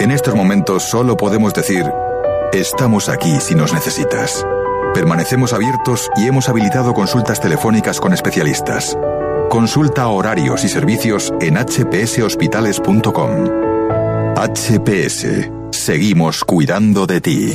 En estos momentos solo podemos decir, estamos aquí si nos necesitas. Permanecemos abiertos y hemos habilitado consultas telefónicas con especialistas. Consulta horarios y servicios en hpshospitales.com. HPS. Seguimos cuidando de ti.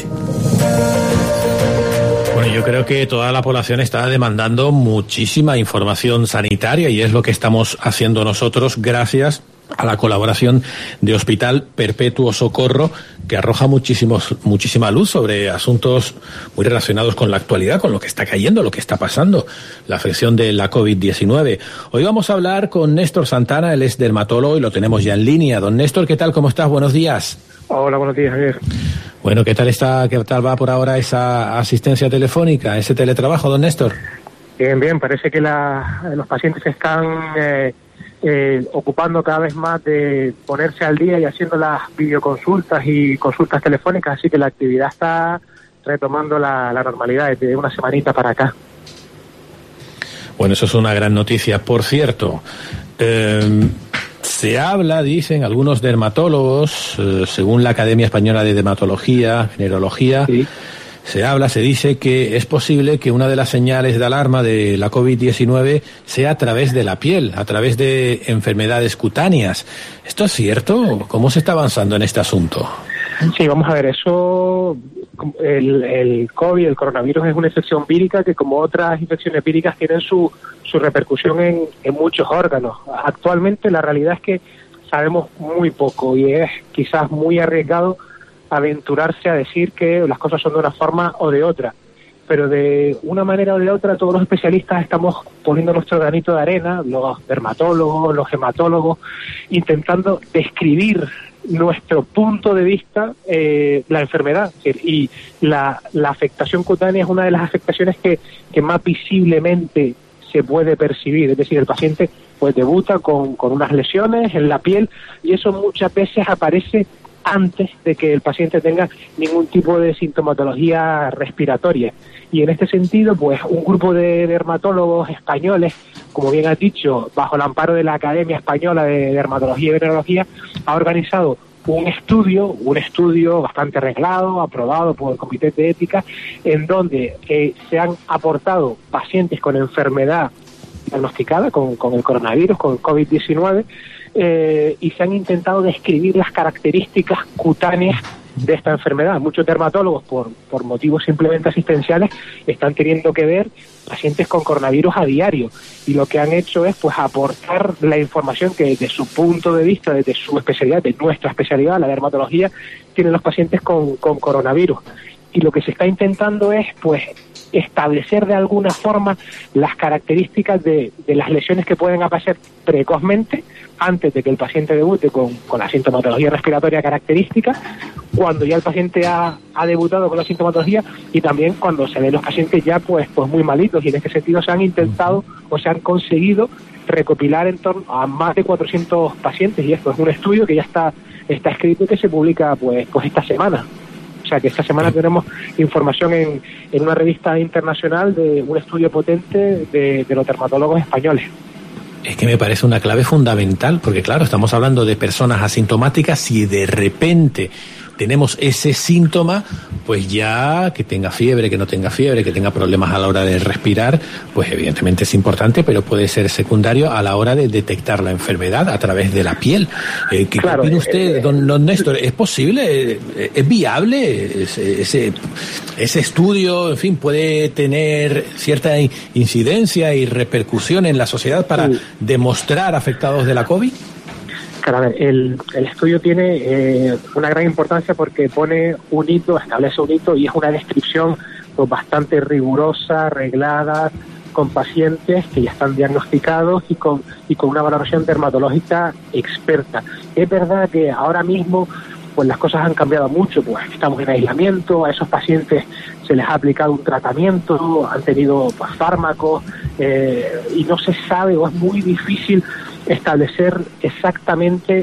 Bueno, yo creo que toda la población está demandando muchísima información sanitaria y es lo que estamos haciendo nosotros gracias a la colaboración de Hospital Perpetuo Socorro, que arroja muchísima luz sobre asuntos muy relacionados con la actualidad, con lo que está cayendo, lo que está pasando, la afección de la COVID-19. Hoy vamos a hablar con Néstor Santana, él es dermatólogo y lo tenemos ya en línea. Don Néstor, ¿qué tal? ¿Cómo estás? Buenos días. Hola, buenos días, Javier. Bueno, ¿qué tal va por ahora esa asistencia telefónica, ese teletrabajo, don Néstor? Bien, parece que los pacientes se están ocupando cada vez más de ponerse al día y haciendo las videoconsultas y consultas telefónicas, así que la actividad está retomando la normalidad desde una semanita para acá. Bueno, eso es una gran noticia. Por cierto, se habla, dicen algunos dermatólogos, según la Academia Española de Dermatología, Venerología, sí. Se dice que es posible que una de las señales de alarma de la COVID-19 sea a través de la piel, a través de enfermedades cutáneas. ¿Esto es cierto? ¿Cómo se está avanzando en este asunto? Sí, vamos a ver, eso, el COVID, el coronavirus es una infección vírica que, como otras infecciones víricas, tienen su repercusión en muchos órganos. Actualmente la realidad es que sabemos muy poco y es quizás muy arriesgado aventurarse a decir que las cosas son de una forma o de otra, pero de una manera o de otra todos los especialistas estamos poniendo nuestro granito de arena, los dermatólogos, los hematólogos, intentando describir nuestro punto de vista la enfermedad, y la afectación cutánea es una de las afectaciones que más visiblemente se puede percibir, es decir, el paciente pues debuta con unas lesiones en la piel y eso muchas veces aparece antes de que el paciente tenga ningún tipo de sintomatología respiratoria. Y en este sentido, pues un grupo de dermatólogos españoles, como bien has dicho, bajo el amparo de la Academia Española de Dermatología y Venerología, ha organizado un estudio bastante arreglado, aprobado por el Comité de Ética, en donde se han aportado pacientes con enfermedad diagnosticada con el coronavirus, con el COVID-19, y se han intentado describir las características cutáneas de esta enfermedad. Muchos dermatólogos, por motivos simplemente asistenciales, están teniendo que ver pacientes con coronavirus a diario, y lo que han hecho es pues aportar la información que desde su punto de vista, desde su especialidad, de nuestra especialidad, la dermatología, tienen los pacientes con coronavirus. Y lo que se está intentando es pues establecer de alguna forma las características de las lesiones que pueden aparecer precozmente antes de que el paciente debute con la sintomatología respiratoria característica, cuando ya el paciente ha debutado con la sintomatología y también cuando se ven los pacientes ya pues muy malitos, y en este sentido se han intentado o se han conseguido recopilar en torno a más de 400 pacientes, y esto es un estudio que ya está escrito y que se publica pues esta semana. O sea que esta semana tenemos información en una revista internacional de un estudio potente de los dermatólogos españoles. Es que me parece una clave fundamental, porque claro, estamos hablando de personas asintomáticas. Si de repente tenemos ese síntoma, pues ya que tenga fiebre, que no tenga fiebre, que tenga problemas a la hora de respirar, pues evidentemente es importante, pero puede ser secundario a la hora de detectar la enfermedad a través de la piel. ¿Qué opina usted, don Néstor? ¿Es posible? ¿Es viable ese estudio? En fin, ¿puede tener cierta incidencia y repercusión en la sociedad para demostrar afectados de la COVID? Claro, a ver, el estudio tiene una gran importancia porque pone un hito, establece un hito, y es una descripción pues bastante rigurosa, arreglada, con pacientes que ya están diagnosticados y con una valoración dermatológica experta. Es verdad que ahora mismo pues las cosas han cambiado mucho, pues estamos en aislamiento, a esos pacientes se les ha aplicado un tratamiento, han tenido pues fármacos, y no se sabe, o es muy difícil establecer exactamente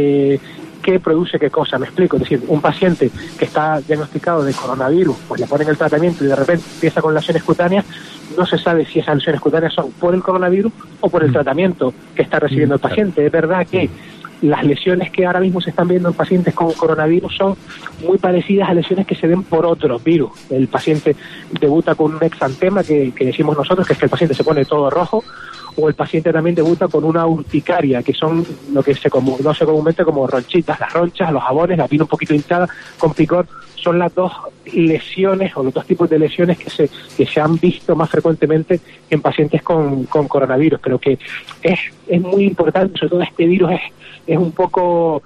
qué produce qué cosa. Me explico, es decir, un paciente que está diagnosticado de coronavirus, pues le ponen el tratamiento y de repente empieza con lesiones cutáneas, no se sabe si esas lesiones cutáneas son por el coronavirus o por el tratamiento que está recibiendo el paciente. Es verdad que las lesiones que ahora mismo se están viendo en pacientes con coronavirus son muy parecidas a lesiones que se ven por otros virus. El paciente debuta con un exantema, que decimos nosotros, que es que el paciente se pone todo rojo, o el paciente también debuta con una urticaria, que son lo que se conoce comúnmente como ronchitas, las ronchas, los jabones, la piel un poquito hinchada, con picor. Son las dos lesiones o los dos tipos de lesiones que se han visto más frecuentemente en pacientes con coronavirus, pero que es muy importante. Sobre todo este virus es un poco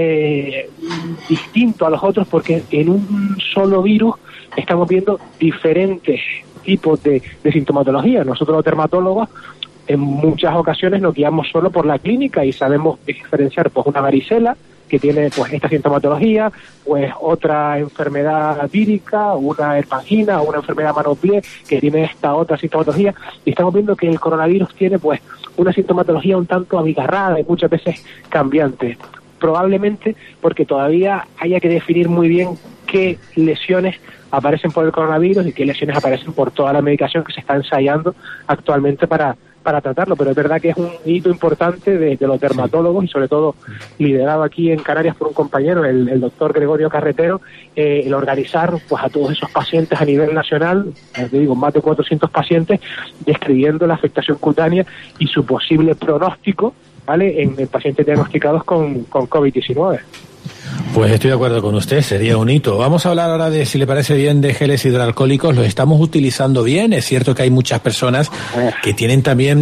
distinto a los otros, porque en un solo virus estamos viendo diferentes tipos de sintomatología. Nosotros los dermatólogos en muchas ocasiones nos guiamos solo por la clínica y sabemos diferenciar pues una varicela que tiene pues esta sintomatología, pues otra enfermedad vírica, una herpangina, una enfermedad mano-pie que tiene esta otra sintomatología, y estamos viendo que el coronavirus tiene pues una sintomatología un tanto abigarrada y muchas veces cambiante, probablemente porque todavía haya que definir muy bien qué lesiones aparecen por el coronavirus y qué lesiones aparecen por toda la medicación que se está ensayando actualmente para tratarlo, pero es verdad que es un hito importante de los dermatólogos y sobre todo liderado aquí en Canarias por un compañero, el doctor Gregorio Carretero, el organizar pues a todos esos pacientes a nivel nacional, te digo, más de 400 pacientes, describiendo la afectación cutánea y su posible pronóstico, ¿vale?, en pacientes diagnosticados con COVID-19. Pues estoy de acuerdo con usted, sería un hito. Vamos a hablar ahora de, si le parece bien, de geles hidroalcohólicos. ¿Los estamos utilizando bien? Es cierto que hay muchas personas que tienen también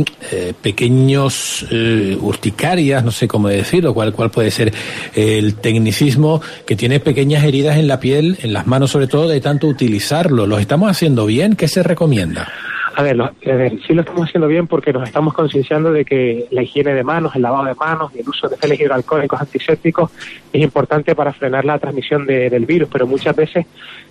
pequeños urticarias, no sé cómo decirlo, cuál puede ser el tecnicismo, que tiene pequeñas heridas en la piel, en las manos sobre todo, de tanto utilizarlo. ¿Los estamos haciendo bien? ¿Qué se recomienda? A ver, sí lo estamos haciendo bien porque nos estamos concienciando de que la higiene de manos, el lavado de manos y el uso de geles hidroalcohólicos antisépticos es importante para frenar la transmisión del virus, pero muchas veces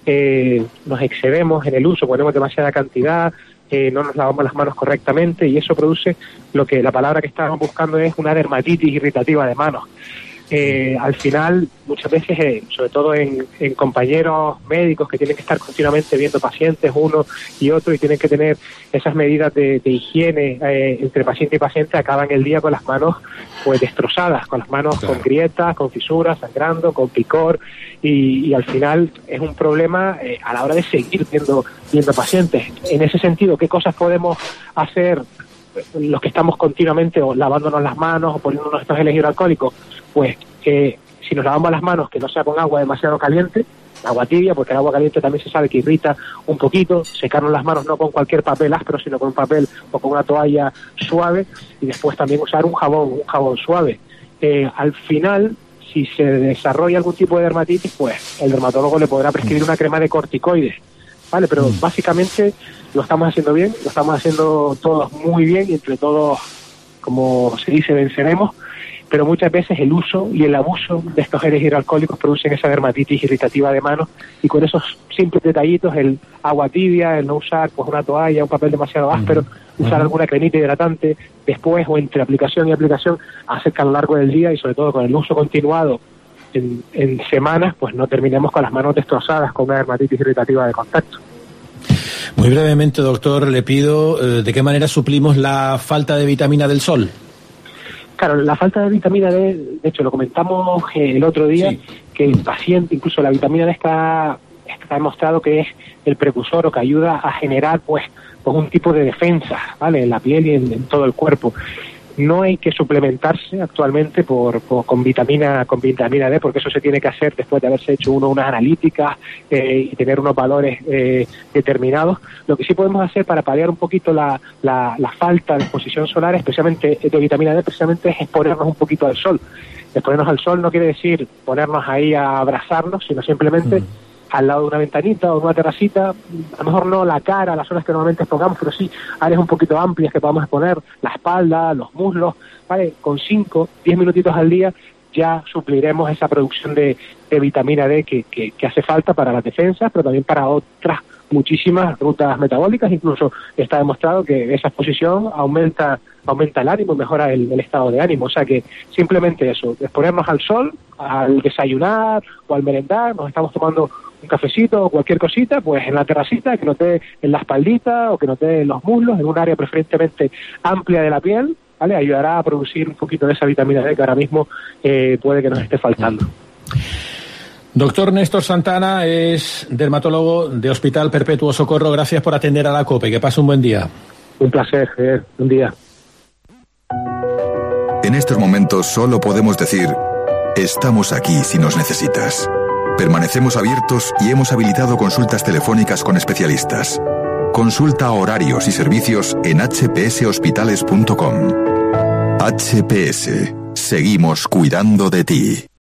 nos excedemos en el uso, ponemos demasiada cantidad, no nos lavamos las manos correctamente y eso produce lo que la palabra que estábamos buscando es una dermatitis irritativa de manos. Al final, muchas veces, sobre todo en compañeros médicos que tienen que estar continuamente viendo pacientes uno y otro y tienen que tener esas medidas de higiene entre paciente y paciente, acaban el día con las manos pues destrozadas, con las manos con grietas, con fisuras, sangrando, con picor y al final es un problema a la hora de seguir viendo pacientes. En ese sentido, ¿qué cosas podemos hacer los que estamos continuamente o lavándonos las manos o poniéndonos estos geles hidroalcohólicos? Pues si nos lavamos las manos, que no sea con agua demasiado caliente, agua tibia, porque el agua caliente también se sabe que irrita un poquito, secarnos las manos no con cualquier papel áspero, sino con un papel o con una toalla suave, y después también usar un jabón suave. Al final, si se desarrolla algún tipo de dermatitis, pues el dermatólogo le podrá prescribir una crema de corticoides, ¿vale? Pero básicamente lo estamos haciendo bien, lo estamos haciendo todos muy bien y entre todos, como se dice, venceremos. Pero muchas veces el uso y el abuso de estos geles hidroalcohólicos producen esa dermatitis irritativa de manos y con esos simples detallitos, el agua tibia, el no usar pues una toalla, un papel demasiado áspero, usar alguna cremita hidratante después o entre aplicación y aplicación, hace que a lo largo del día y sobre todo con el uso continuado en semanas, pues no terminemos con las manos destrozadas con una dermatitis irritativa de contacto. Muy brevemente, doctor, le pido de qué manera suplimos la falta de vitamina del sol. Claro, la falta de vitamina D, de hecho lo comentamos el otro día, que el paciente, incluso la vitamina D está demostrado que es el precursor o que ayuda a generar pues un tipo de defensa, ¿vale?, en la piel y en todo el cuerpo. No hay que suplementarse actualmente con vitamina D, porque eso se tiene que hacer después de haberse hecho unas analíticas y tener unos valores determinados. Lo que sí podemos hacer para paliar un poquito la falta de exposición solar, especialmente de vitamina D, precisamente es exponernos un poquito al sol. Exponernos al sol no quiere decir ponernos ahí a abrazarnos, sino simplemente al lado de una ventanita o de una terracita, a lo mejor no la cara, las zonas que normalmente expongamos, pero sí áreas un poquito amplias que podamos exponer, la espalda, los muslos, ¿vale? Con 5, 10 minutitos al día ya supliremos esa producción de vitamina D que hace falta para las defensas, pero también para otras muchísimas rutas metabólicas. Incluso está demostrado que esa exposición aumenta el ánimo, mejora el estado de ánimo. O sea que simplemente eso, exponernos al sol, al desayunar o al merendar, nos estamos tomando un cafecito o cualquier cosita, pues en la terracita, que nos dé en la espaldita o que nos dé en los muslos, en un área preferentemente amplia de la piel, ¿vale? Ayudará a producir un poquito de esa vitamina D que ahora mismo puede que nos esté faltando. Doctor Néstor Santana es dermatólogo de Hospital Perpetuo Socorro. Gracias por atender a la COPE. Que pase un buen día. Un placer, un día. En estos momentos solo podemos decir, estamos aquí si nos necesitas. Permanecemos abiertos y hemos habilitado consultas telefónicas con especialistas. Consulta horarios y servicios en hpshospitales.com. HPS. Seguimos cuidando de ti.